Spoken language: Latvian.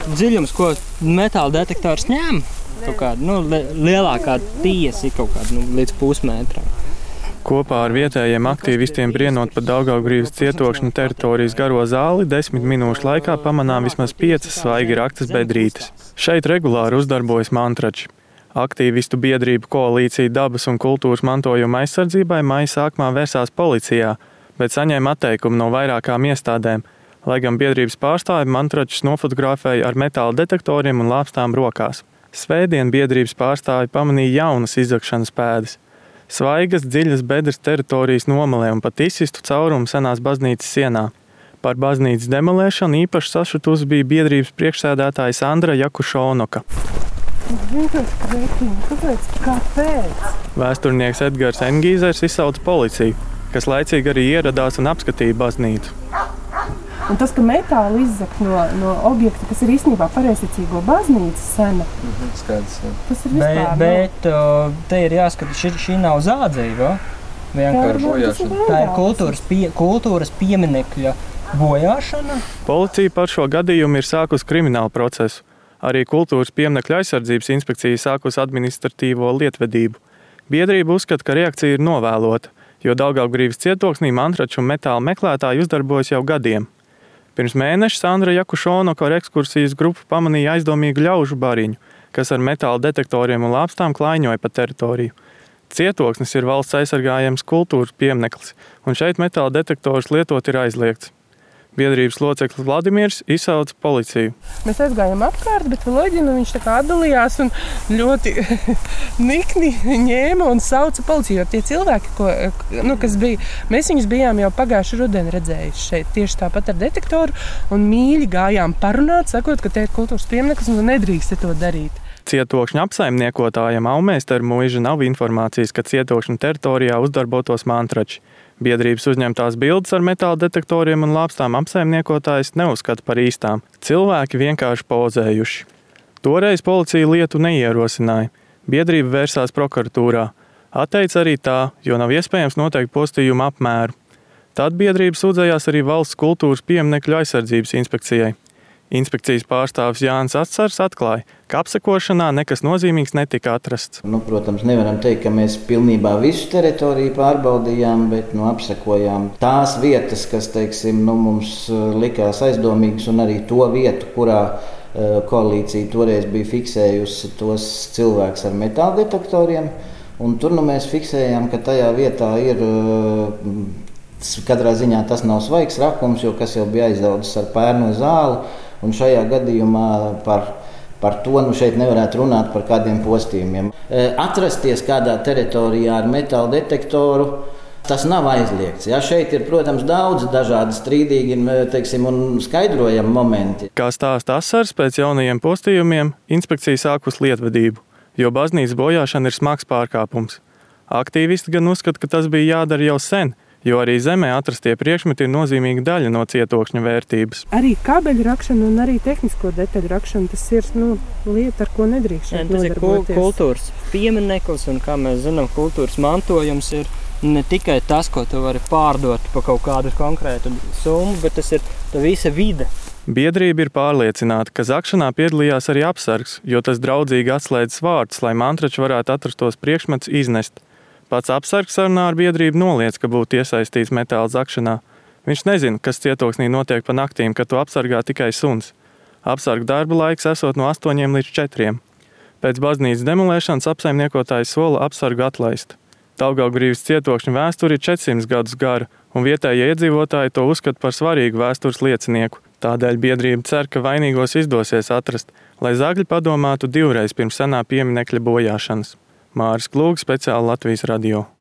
dziļums, ko metāla detektors ņem. Kaut kāda, lielākā tiesa ir kaut kāda, līdz pusmetram. Kopā ar vietējiem aktīvistiem brienot pa Daugavgrīvas cietokšņa teritorijas garo zāli 10 minūšu laikā pamanām vismaz 5 svaigi raktas bedrītes. Šeit regulāri uzdarbojas mantrači. Aktīvistu biedrību koalīcija dabas un kultūras mantojuma aizsardzībai maija sākumā vērsās policijā, bet saņēma atteikumu no vairākām iestādēm, lai gan biedrības pārstāvi mantračus nofotografēja ar metāla detektoriem un lāpstām rokās. Svētdien biedrības pārstāvi pamanīja jaunas izzagšanas pēdas. Svaigas, dziļas bedres teritorijas nomalē un pat izsistu caurumu senās baznīcas sienā. Par baznīcas demolēšanu īpaši sašutusi bija biedrības priekšsēdētāja Sandra Jakušonoka. Kāpēc? Vēsturnieks Edgars Engīzers izsauca policiju, kas laicīgi arī ieradās un apskatīja baznīcu. Un tas, ka metālu izzakt no objekta, kas ir īstenībā pareizticīgo baznīcas sena, Skaidrs. tas ir vispār. Bet te ir jāskata, šī nav zādzība. Vienkārši tā ir kultūras pieminekļa bojāšana. Policija par šo gadījumu ir sākusi kriminālu procesu. Arī kultūras pieminekļu aizsardzības inspekcija sākusi administratīvo lietvedību. Biedrība uzskata, ka reakcija ir novēlota, jo Daugavgrīvas cietoksnī mantraču un metāla meklētāji uzdarbojas jau gadiem. Pirms mēneša Sandra Jakušonoka ar ekskursijas grupu pamanīja aizdomīgu ļaužu bariņu, kas ar metāla detektoriem un lāpstām klaiņoja pa teritoriju. Cietoksnis ir valsts aizsargājams kultūras piemineklis, un šeit metāla detektors lietot ir aizliegts. Biedrības loceklis Vladimirs izsauca policiju. Mēs aizgājām apkārt, bet Loģina viņš tā kā atdalījās un ļoti nikni ņēma un sauca policiju. Jo tie cilvēki, kas bija, mēs viņus bijām jau pagājuši rudeni redzējuši šeit tieši tāpat ar detektoru un mīļi gājām parunāt, sakot, ka te ir kultūras piemineklis un nedrīkst to darīt. Cietokšņa apsaimniekotājam Aumēsteru mūža nav informācijas, ka cietokšņa teritorijā uzdarbotos mantrači. Biedrības uzņemtās bildes ar metāla detektoriem un lāpstām apsaimniekotājs neuzskata par īstām. Cilvēki vienkārši pozējuši. Toreiz policija lietu neierosināja. Biedrība vērsās prokuratūrā. Atteica arī tā, jo nav iespējams noteikt postījumu apmēru. Tad biedrība sūdzējās arī valsts kultūras pieminekļu aizsardzības inspekcijai. Inspekcijas pārstāvis Jānis Atsars atklāja, ka apsekošanā nekas nozīmīgs netika atrasts. Protams, nevaram teikt, ka mēs pilnībā visu teritoriju pārbaudījām, bet apsekojām tās vietas, kas mums likās aizdomīgas, un arī to vietu, kurā koalīcija toreiz bija fiksējusi tos cilvēkus ar metāla detektoriem. Un tur mēs fiksējām, ka tajā vietā ir katrā ziņā tas nav svaigs rakums, jo kas jau bija aizaudzis ar pērno zāli. Un šajā gadījumā par to šeit nevarētu runāt par kādiem postījumiem. Atrasties kādā teritorijā ar metāla detektoru, tas nav aizliegts. Ja? Šeit ir, protams, daudz dažādi strīdīgi un skaidrojami momenti. Kā stāsta Asars, pēc jaunajiem postījumiem inspekcija sākus lietvedību, jo baznīcas bojāšana ir smags pārkāpums. Aktīvisti gan uzskata, ka tas bija jādara jau sen, jo arī zemē atrastie priekšmeti ir nozīmīga daļa no cietokšņa vērtības. Arī kabeļu rakšana un arī tehnisko detaļu rakšana, tas ir lieta, ar ko nedrīkst šeit nodarboties. Tas ir kultūras piemineklis, un kā mēs zinām, kultūras mantojums ir ne tikai tas, ko tu vari pārdot pa kaut kādu konkrētu summu, bet tas ir tā visa vide. Biedrība ir pārliecināta, ka zakšanā piedalījās arī apsargs, jo tas draudzīgi atslēdzas vārtus, lai mantrači varētu atrastos priekšmetus iznest. Pats apsargs sarunā ar biedrību noliedz, ka būtu iesaistīts metāla zakšanā. Viņš nezina, kas cietoksnī notiek pa naktīm, kad to apsargā tikai suns. Apsarga darba laiks esot no 8 līdz 4. Pēc baznīcas demolēšanas apsaimniekotājs sola apsargu atlaist. Daugavgrīvas cietokšņa vēsture ir 400 gadus gara, un vietējie iedzīvotāji to uzskata par svarīgu vēstures liecinieku. Tādēļ biedrība cer, ka vainīgos izdosies atrast, lai zagļi padomātu 2 reiz pirms senā pieminekļa bojāšanas. Māris Klūgs, speciāli Latvijas radio.